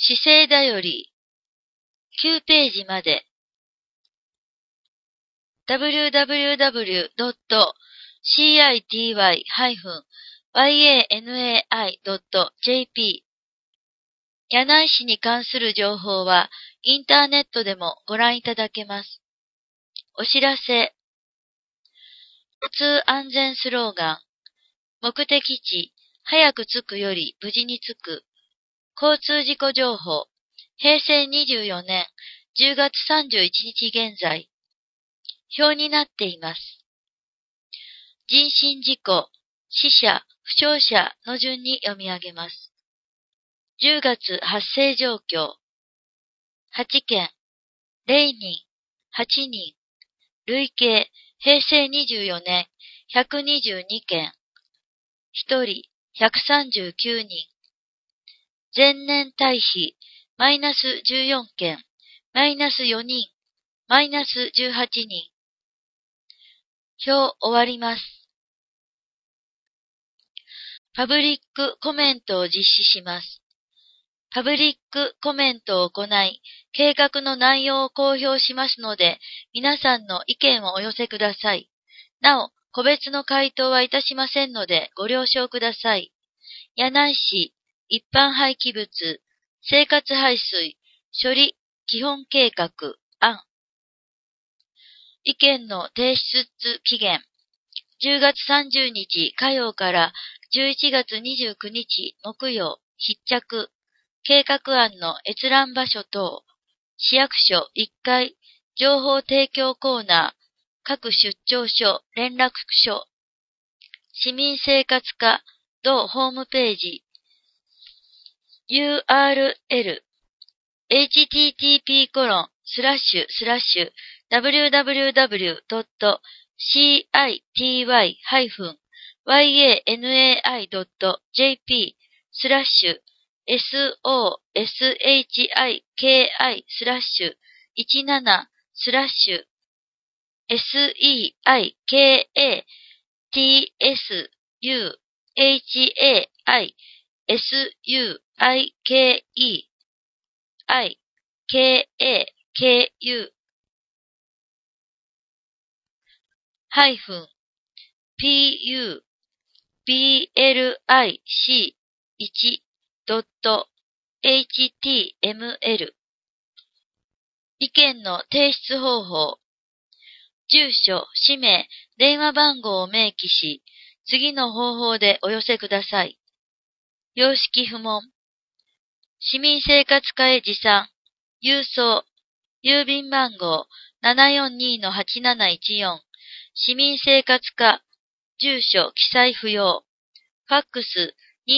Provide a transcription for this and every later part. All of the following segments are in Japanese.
姿勢だより9ページまで www.city-yanai.jp 柳井市に関する情報はインターネットでもご覧いただけます。お知らせ。交通安全スローガン。目的地、早く着くより無事に着く。交通事故情報。平成24年10月31日現在。表になっています。人身事故、死者、負傷者の順に読み上げます。10月発生状況。8件、0人、8人。累計、平成24年122件。1人、139人。前年対比、マイナス14件、マイナス4人、マイナス18人。表終わります。パブリックコメントを実施します。パブリックコメントを行い、計画の内容を公表しますので、皆さんの意見をお寄せください。なお、個別の回答はいたしませんので、ご了承ください。柳井市一般廃棄物生活排水処理基本計画案。意見の提出期限。10月30日火曜から11月29日木曜必着。計画案の閲覧場所等。市役所1階情報提供コーナー。各出張所連絡所。市民生活課同ホームページ。URL public1.html 意見の提出方法。住所、氏名、電話番号を明記し、次の方法でお寄せください。様式不問。市民生活課へ持参。郵送。郵便番号 742-8714。市民生活課。住所記載不要。ファックス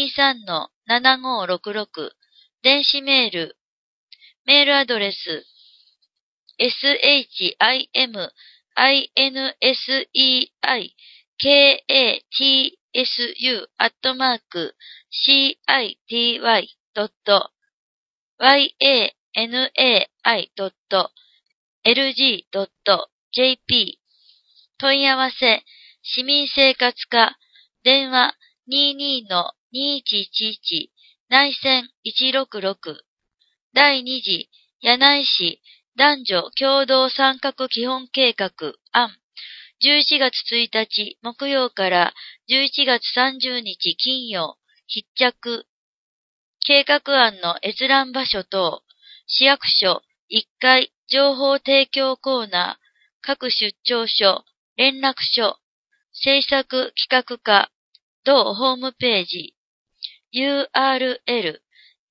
23-7566。電子メール。メールアドレス。city-city.city.yanai.lg.jp 問い合わせ、市民生活課、電話22-2111内線166第2次柳井市男女共同参画基本計画案11月1日木曜から11月30日金曜必着計画案の閲覧場所等市役所1階情報提供コーナー各出張所連絡所制作企画課同ホームページ URL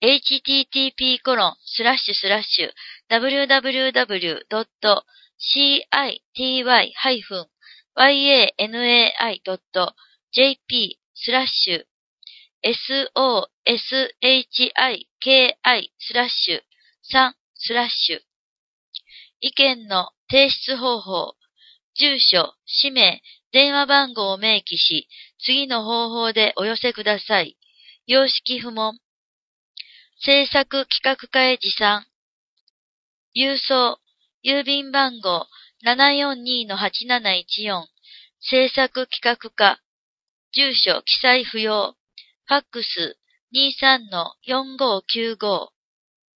http://www.city-soshiki/3/ 意見の提出方法。住所、氏名、電話番号を明記し、次の方法でお寄せください。様式不問。制作企画課へ持参。郵送、郵便番号 742-8714。制作企画課。住所記載不要。ファックス 23-4595。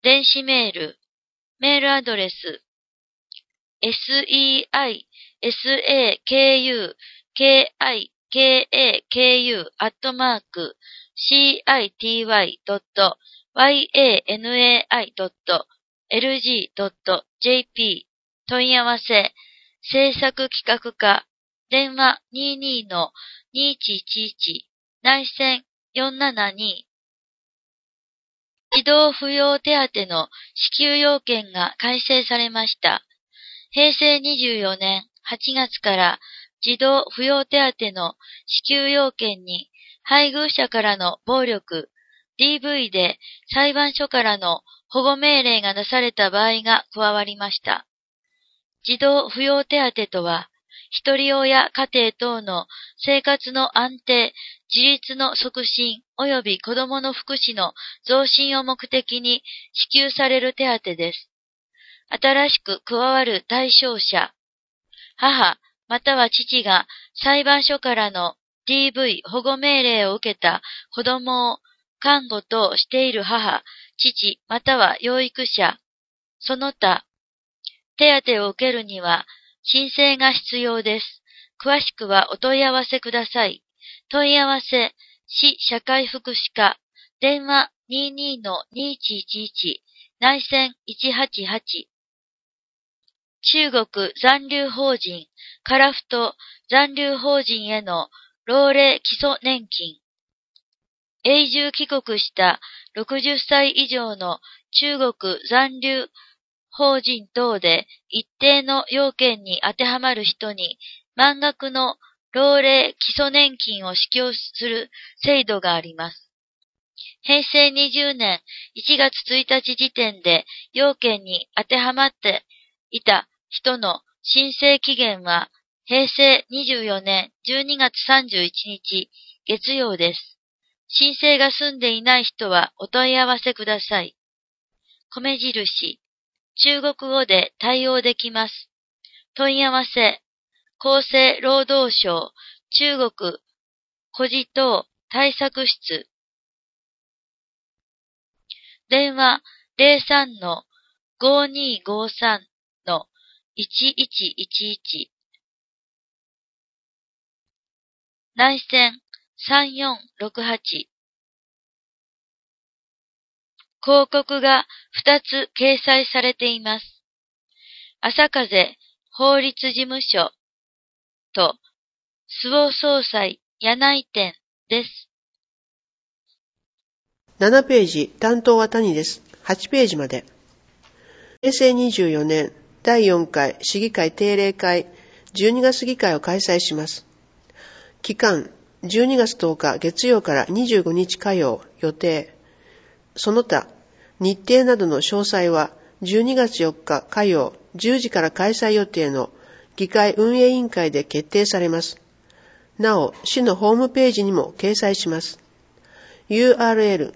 電子メール、メールアドレス、seisaku,keiku,yanaI.lg.jp 問い合わせ、制作企画課、電話22-2111内線472児童扶養手当の支給要件が改正されました。平成24年8月から児童扶養手当の支給要件に配偶者からの暴力、DV で裁判所からの保護命令が出された場合が加わりました。児童扶養手当とは、一人親家庭等の生活の安定、自立の促進及び子どもの福祉の増進を目的に支給される手当です。新しく加わる対象者、母または父が裁判所からの DV 保護命令を受けた子どもを看護等している母、父または養育者、その他、手当を受けるには申請が必要です。詳しくはお問い合わせください。問い合わせ、市社会福祉課、電話22-2111、内線188。中国残留邦人、樺太残留邦人への老齢基礎年金。永住帰国した60歳以上の中国残留邦人等で一定の要件に当てはまる人に満額の老齢基礎年金を支給する制度があります。平成20年1月1日時点で要件に当てはまっていた人の申請期限は平成24年12月31日月曜です。申請が済んでいない人はお問い合わせください。米印、中国語で対応できます。問い合わせ、厚生労働省中国孤児等対策室。電話 03-5253-1111 内線3468。広告が2つ掲載されています。朝風法律事務所と周防総裁柳井店です。 7ページ、担当は谷です。8ページまで。平成24年第4回市議会定例会12月議会を開催します。期間、12月10日月曜から25日火曜予定。その他、日程などの詳細は12月4日火曜10時から開催予定の議会運営委員会で決定されます。なお、市のホームページにも掲載します。URL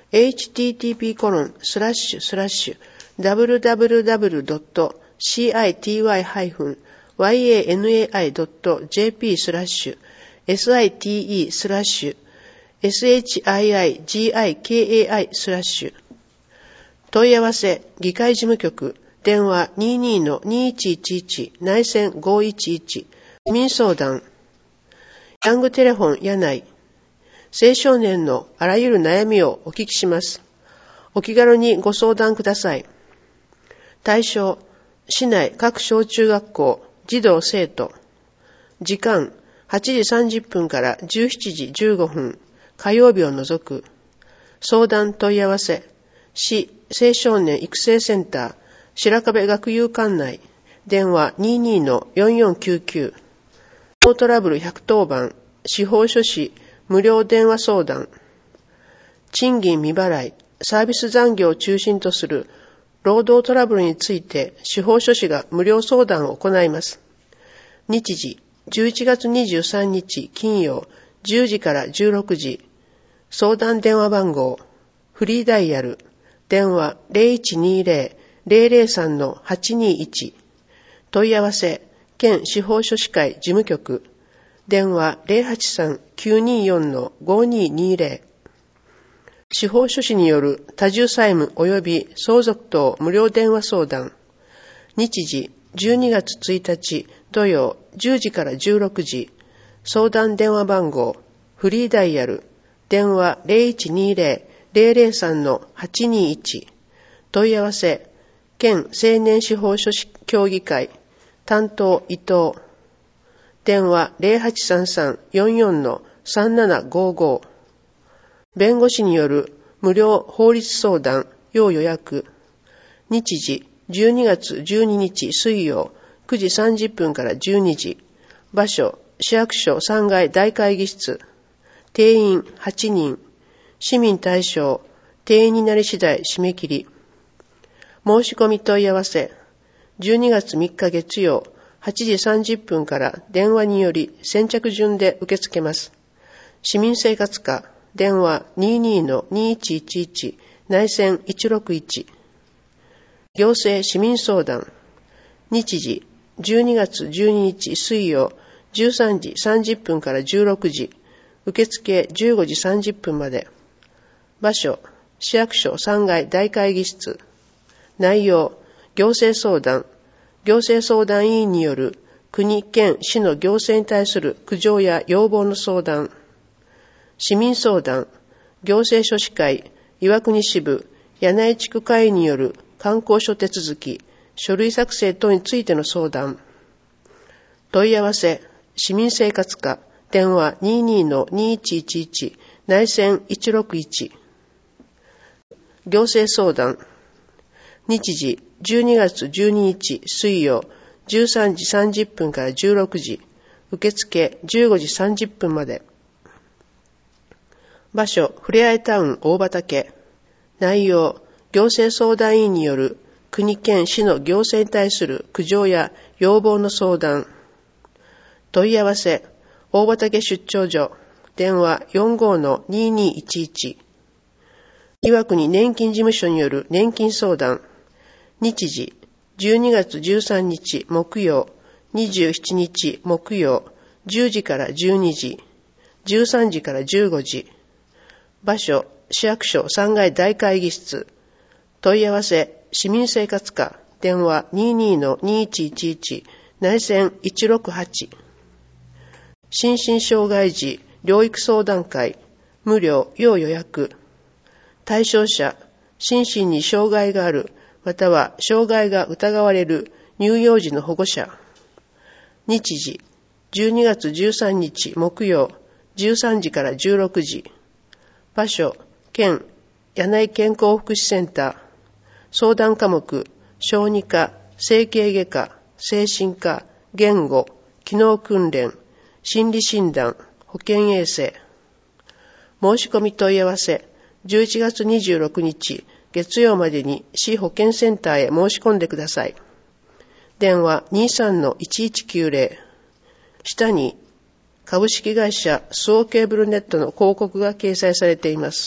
http://www.city-yanai.jp/site-shigiki/ 問い合わせ、議会事務局、電話 22-2111 内線511、民相談、ヤングテレフォン柳井、青少年のあらゆる悩みをお聞きします。お気軽にご相談ください。対象、市内各小中学校、児童生徒。時間、8時30分から17時15分、火曜日を除く。相談問い合わせ、市青少年育成センター、白壁学友館内、電話 22-4499。トラブル110番、司法書士、無料電話相談。賃金未払い、サービス残業を中心とする労働トラブルについて司法書士が無料相談を行います。日時、11月23日金曜10時から16時。相談電話番号、フリーダイヤル、電話 0120-003-821。問い合わせ、県司法書士会事務局。電話 083-924-5220。 司法書士による多重債務及び相続等無料電話相談。日時12月1日土曜10時から16時。相談電話番号、フリーダイヤル、電話 0120-003-821。問い合わせ、県青年司法書士協議会、担当伊藤。電話 0833-44-3755。弁護士による無料法律相談、要予約。日時12月12日水曜9時30分から12時。場所、市役所3階大会議室。定員8人。市民対象。定員になり次第締め切り。申し込み問い合わせ。12月3日月曜8時30分から電話により先着順で受け付けます。市民生活課。電話 22-2111 内線161。行政市民相談。日時12月12日水曜13時30分から16時。受付15時30分まで。場所、市役所3階大会議室。内容、行政相談。行政相談委員による国、県、市の行政に対する苦情や要望の相談。市民相談。行政書士会、岩国支部、柳井地区会による観光書手続き、書類作成等についての相談。問い合わせ、市民生活課、電話 22-2111 内線161。行政相談。日時12月12日水曜13時30分から16時。受付15時30分まで。場所、ふれあいタウン大畑。内容、行政相談員による国県市の行政に対する苦情や要望の相談。問い合わせ、大畑出張所。電話 45-2211。岩国年金事務所による年金相談。日時、12月13日木曜、27日木曜、10時から12時、13時から15時。場所、市役所3階大会議室。問い合わせ、市民生活課。電話 22-2111 内線168。心身障害児療育相談会。無料要予約。対象者、心身に障害がある、または障害が疑われる乳幼児の保護者。日時、12月13日木曜、13時から16時。場所、県、柳井健康福祉センター。相談科目、小児科、整形外科、精神科、言語、機能訓練、心理診断、保健衛生。申し込み問い合わせ、11月26日月曜までに市保健センターへ申し込んでください。電話 23-1190。下に株式会社スオーケーブルネットの広告が掲載されています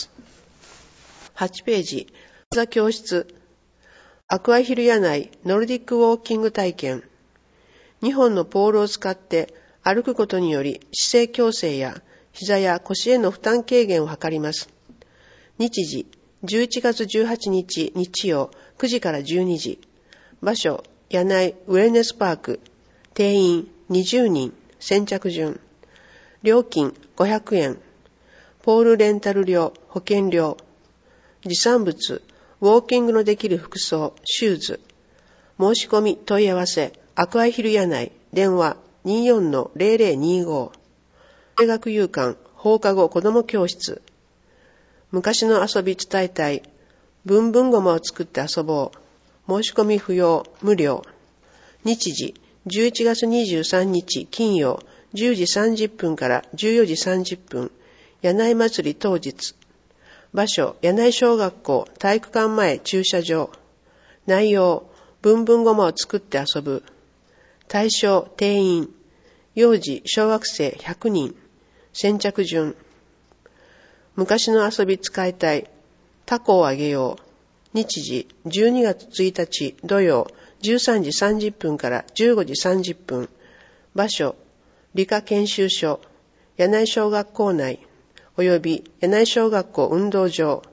。8ページ、座教室。アクアヒル柳井ノルディックウォーキング体験。2本のポールを使って歩くことにより姿勢矯正や膝や腰への負担軽減を図ります。日時、11月18日日曜9時から12時。場所、柳井ウェルネスパーク。定員20人。先着順。料金500円。ポールレンタル料、保険料。持参物、ウォーキングのできる服装、シューズ。申し込み問い合わせ、アクアヒル柳井。電話 24-0025。大学夕館、放課後子ども教室。昔の遊び伝えたい。ブンブンゴマを作って遊ぼう。申し込み不要、無料。日時、11月23日金曜、10時30分から14時30分。柳井祭り当日。場所、柳井小学校体育館前駐車場。内容、ブンブンゴマを作って遊ぶ。対象、定員。幼児、小学生100人。先着順。昔の遊び使いたい。タコをあげよう。日時、12月1日土曜、13時30分から15時30分。場所、理科研修所、柳井小学校内、および柳井小学校運動場。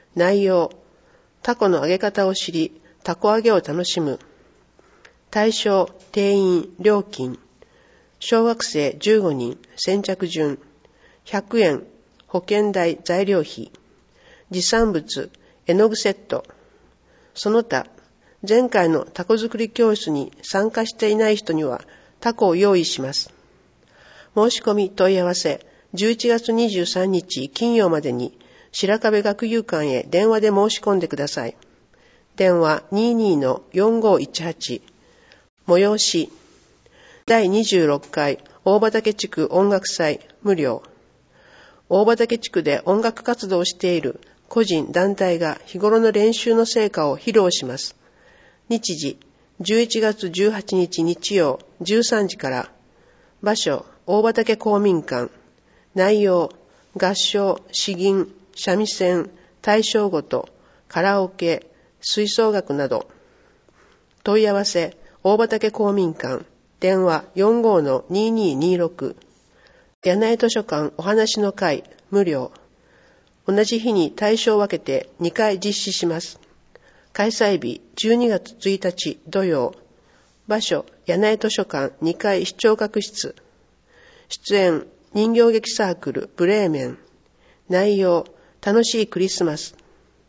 内容、タコの揚げ方を知り、タコ揚げを楽しむ。対象、定員、料金。小学生15人、先着順。100円、保険代、材料費。持産物、絵の具セット。その他、前回のタコ作り教室に参加していない人にはタコを用意します。申し込み問い合わせ、11月23日金曜までに白壁学友館へ電話で申し込んでください。電話 22-4518。催し、第26回大畑地区音楽祭無料。大畑地区で音楽活動をしている個人団体が日頃の練習の成果を披露します。日時、11月18日日曜13時から。場所、大畑公民館。内容、合唱、詩吟、三味線、大正琴、カラオケ、吹奏楽など。問い合わせ、大畑公民館。電話 45-2226。柳井図書館お話の会無料。同じ日に対象を分けて2回実施します。開催日12月1日土曜。場所、柳井図書館2階視聴覚室。出演、人形劇サークルブレーメン。内容、楽しいクリスマス。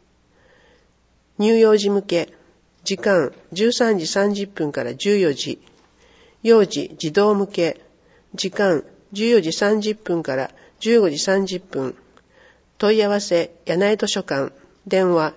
乳幼児向け。時間、13時30分から14時。幼児、児童向け。時間、14時30分から15時30分。問い合わせ、柳井図書館。電話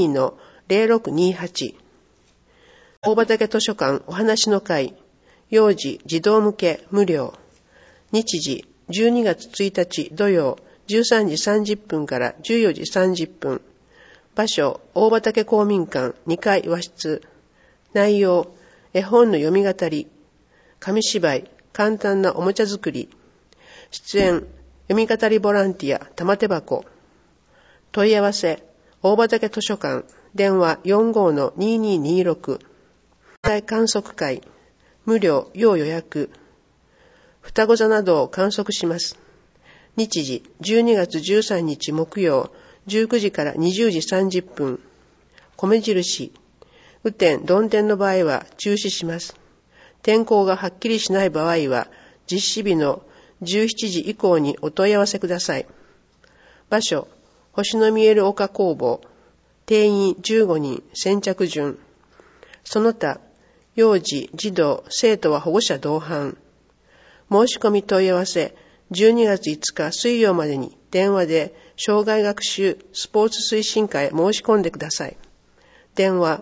22-0628。大畑図書館お話の会。幼児、児童向け無料。日時、12月1日土曜13時30分から14時30分。場所、大畑公民館2階和室。内容、絵本の読み語り。紙芝居、簡単なおもちゃ作り。出演、読み語りボランティア、玉手箱。問い合わせ、大畑図書館、電話 45-2226。観測会、無料、要予約。双子座などを観測します。日時、12月13日木曜、19時から20時30分。米印、雨天、曇天の場合は中止します。天候がはっきりしない場合は、実施日の17時以降にお問い合わせください。場所、星の見える丘工房。定員15人、先着順。その他、幼児、児童、生徒は保護者同伴。申し込み問い合わせ、12月5日水曜までに電話で障害学習スポーツ推進会へ申し込んでください。電話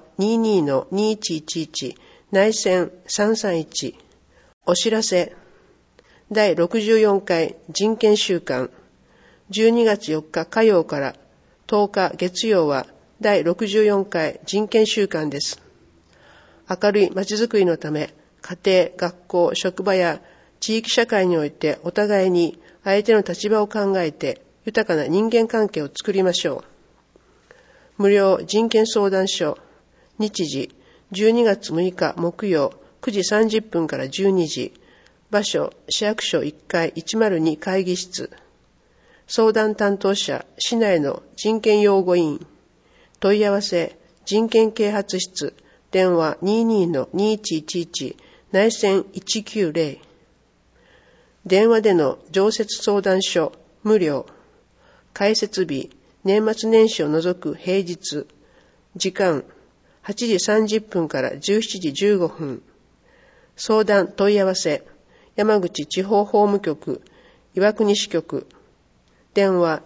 22-2111 内線331。お知らせ、第64回人権週間。12月4日火曜から10日月曜は第64回人権週間です。明るいまちづくりのため、家庭、学校、職場や地域社会においてお互いに相手の立場を考えて豊かな人間関係を作りましょう。無料人権相談所。日時、12月6日木曜9時30分から12時。場所、市役所1階102会議室。相談担当者、市内の人権擁護委員。問い合わせ、人権啓発室。電話 22-2111 内線190。電話での常設相談所無料。開設日、年末年始を除く平日。時間、8時30分から17時15分。相談問い合わせ、山口地方法務局、岩国支局。電話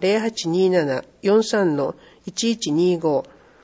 0827-43-1125。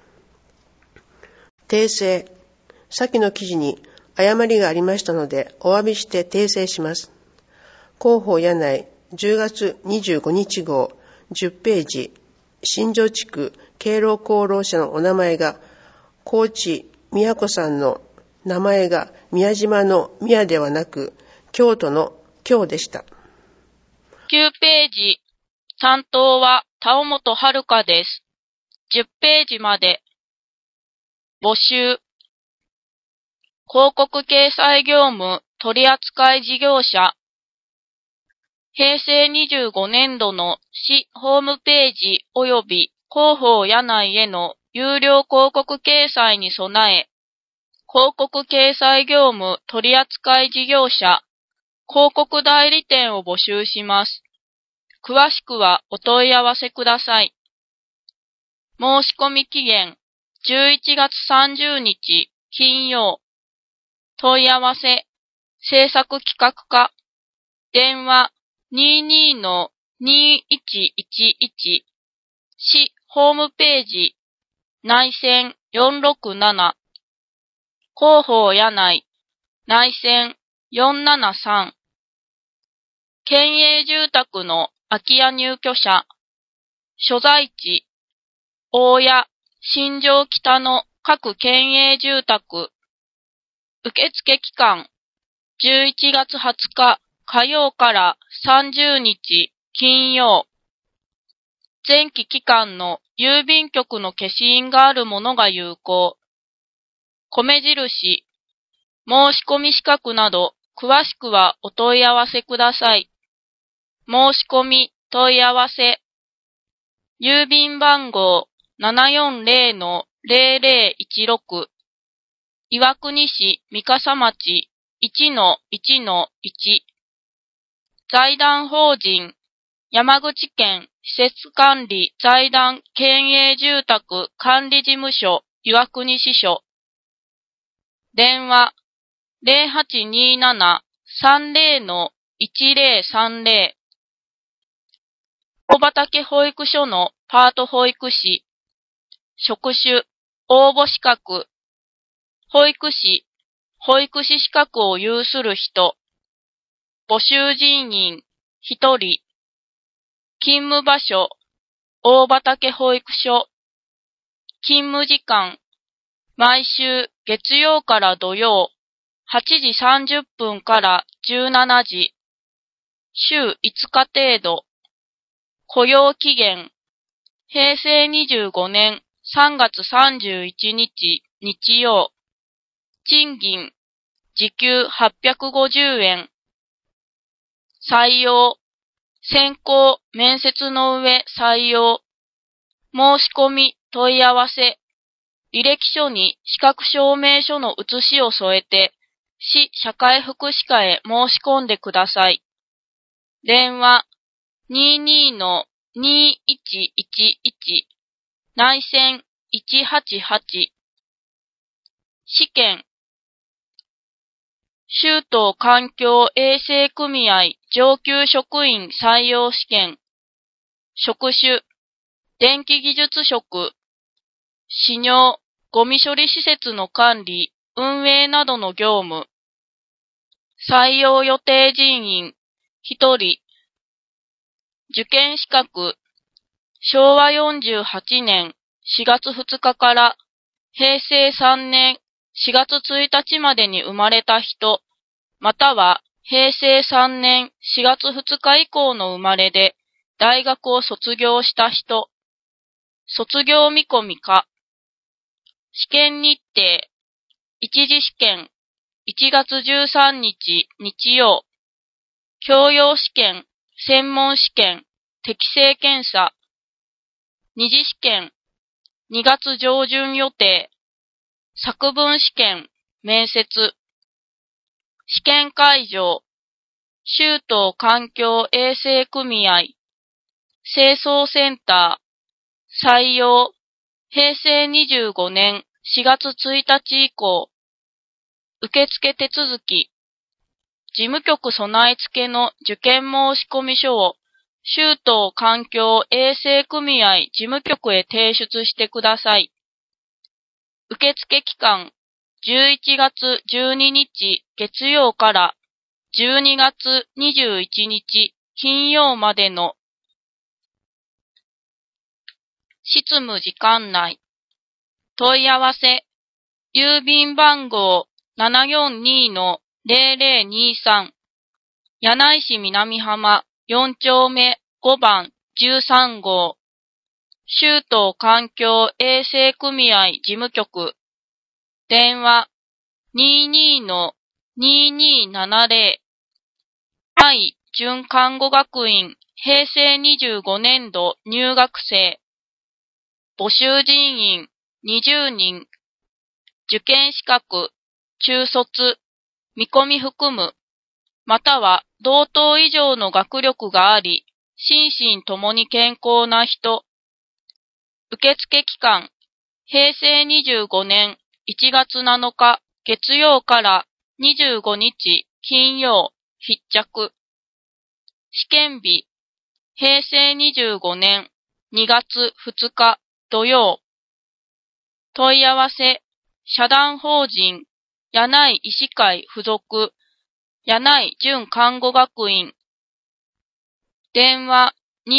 訂正。先の記事に誤りがありましたので、お詫びして訂正します。広報柳井10月25日号10ページ。新庄地区敬老功労者のお名前が、高知宮子さんの名前が宮島の宮ではなく、京都の京でした。 9ページ。担当は田尾本遥です。10ページまで。募集。広告掲載業務取扱事業者。平成25年度の市ホームページ及び広報柳井への有料広告掲載に備え、広告掲載業務取扱事業者、広告代理店を募集します。詳しくはお問い合わせください。申し込み期限11月30日金曜。問い合わせ、制作企画課、電話22-2111、市ホームページ、内線467、広報柳井、内線473、県営住宅の空き家入居者、所在地、大谷、新庄北の各県営住宅、受付期間、11月20日火曜から30日金曜。前期期間の郵便局の消印があるものが有効。米印、申し込み資格など詳しくはお問い合わせください。申し込み問い合わせ。郵便番号740-0016、岩国市三笠町 1-1-1、財団法人山口県施設管理財団県営住宅管理事務所岩国支所。電話0827-30-1030。大畑保育所のパート保育士。職種、応募資格。保育士資格を有する人。募集人員、1人。勤務場所、大畑保育所。勤務時間、毎週月曜から土曜、8時30分から17時。週5日程度。雇用期限、平成25年3月31日日曜。賃金、時給850円。採用、選考、面接の上採用。申し込み、問い合わせ。履歴書に資格証明書の写しを添えて、市社会福祉課へ申し込んでください。電話22-2111、内線188。試験、州都環境衛生組合上級職員採用試験。職種、電気技術職。使用、ゴミ処理施設の管理、運営などの業務。採用予定人員、1人。受験資格、昭和48年4月2日から平成3年4月1日までに生まれた人、または平成3年4月2日以降の生まれで大学を卒業した人。卒業見込みか。試験日程。一次試験、1月13日日曜。教養試験、専門試験、適性検査。二次試験、2月上旬予定。作文試験、面接。試験会場、州都環境衛生組合。清掃センター。採用、平成25年4月1日以降。受付手続き。事務局備え付けの受験申込書を州都環境衛生組合事務局へ提出してください。受付期間、11月12日月曜から12月21日金曜までの執務時間内。問い合わせ、郵便番号742-0023、柳井市南浜4丁目5番13号、州都環境衛生組合事務局。電話22-2270、愛準看護学院平成25年度入学生。 募集人員20人、受験資格、中卒、見込み含む、または同等以上の学力があり、心身ともに健康な人。受付期間、平成25年1月7日月曜から25日金曜必着。試験日、平成25年2月2日土曜。問い合わせ、社団法人、柳井医師会附属、柳井準看護学院。電話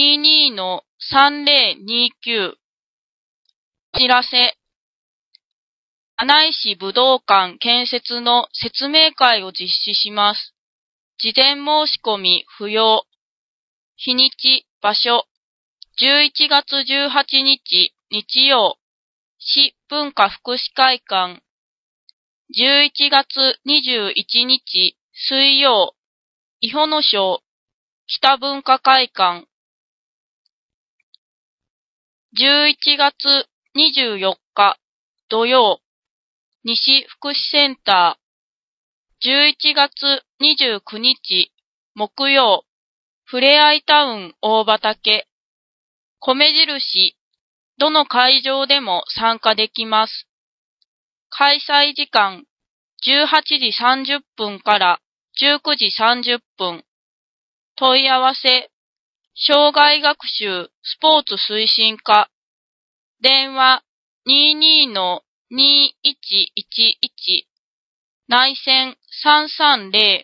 22-3029。お知らせ。柳井市武道館建設の説明会を実施します。事前申し込み不要。日にち、場所。11月18日日曜。市文化福祉会館。11月21日水曜。伊保野町北文化会館。11月24日土曜。西福祉センター。11月29日木曜。ふれあいタウン大畑。米印。どの会場でも参加できます。開催時間18時30分から19時30分。問い合わせ、障害学習スポーツ推進課。電話22-2111。内線330。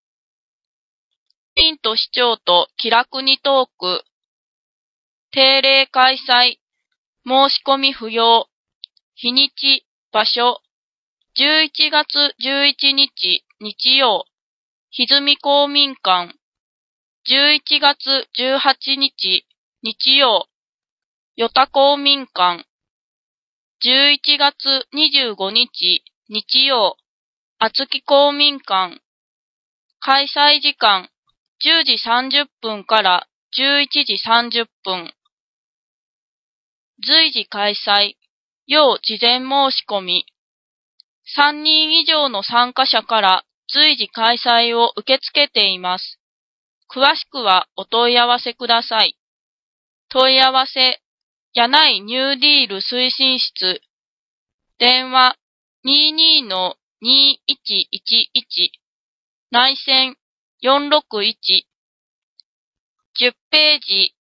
ピンと市長と気楽にトーク。定例開催。申し込み不要。日にち、場所。11月11日日曜。歪み公民館。11月18日日曜。与田公民館。11月25日日曜。厚木公民館。開催時間10時30分から11時30分。随時開催。要事前申し込み。3人以上の参加者から随時開催を受け付けています。詳しくはお問い合わせください。問い合わせ、柳井ニューディール推進室。電話22-2111。内線461。10ページ